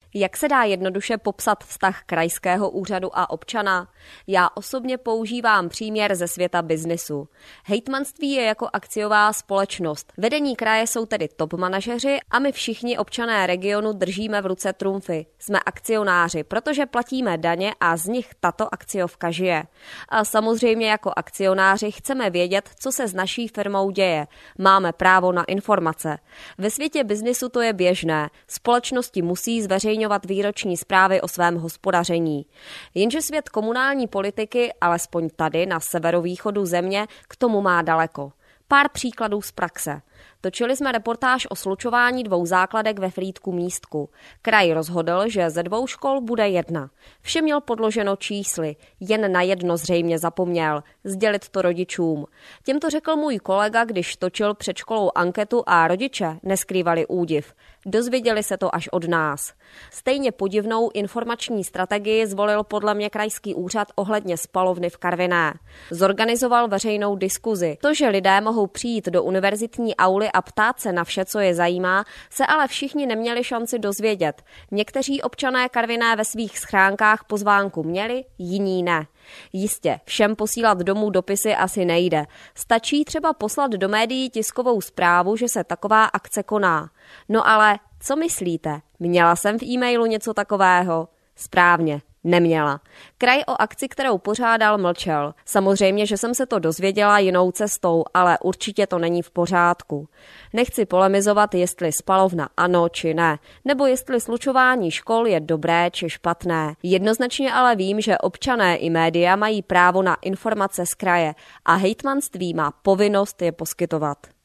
Jak se dá jednoduše popsat vztah krajského úřadu a občana? Já osobně používám příměr ze světa biznisu. Hejtmanství je jako akciová společnost. Vedení kraje jsou tedy top manažeři a my všichni občané regionu držíme v ruce trumfy. Jsme akcionáři, protože platíme daně a z nich tato akciovka žije. A samozřejmě jako akcionáři chceme vědět, co se s naší firmou děje. Máme právo na informace. Ve světě biznisu to je běžné. Společnosti musí zveřejňovat výroční zprávy o svém hospodaření. Jenže svět komunální politiky, alespoň tady na severovýchodu země, k tomu má daleko. Pár příkladů z praxe. Točili jsme reportáž o slučování 2 základek ve Frýdku Místku. Kraj rozhodl, že ze 2 škol bude 1. Vše měl podloženo čísly, jen na jedno zřejmě zapomněl, sdělit to rodičům. Těm to řekl můj kolega, když točil před školou anketu a rodiče neskrývali údiv. Dozvěděli se to až od nás. Stejně podivnou informační strategii zvolil podle mě krajský úřad ohledně spalovny v Karviné. Zorganizoval veřejnou diskuzi. To, že lidé mohou přijít do univerzitní auly a ptát se na vše, co je zajímá, se ale všichni neměli šanci dozvědět. Někteří občané Karviné ve svých schránkách pozvánku měli, jiní ne. Jistě, všem posílat domů dopisy asi nejde. Stačí třeba poslat do médií tiskovou zprávu, že se taková akce koná. No ale co myslíte? Měla jsem v e-mailu něco takového? Správně. Neměla. Kraj o akci, kterou pořádal, mlčel. Samozřejmě, že jsem se to dozvěděla jinou cestou, ale určitě to není v pořádku. Nechci polemizovat, jestli spalovna ano či ne, nebo jestli slučování škol je dobré či špatné. Jednoznačně ale vím, že občané i média mají právo na informace z kraje a hejtmanství má povinnost je poskytovat.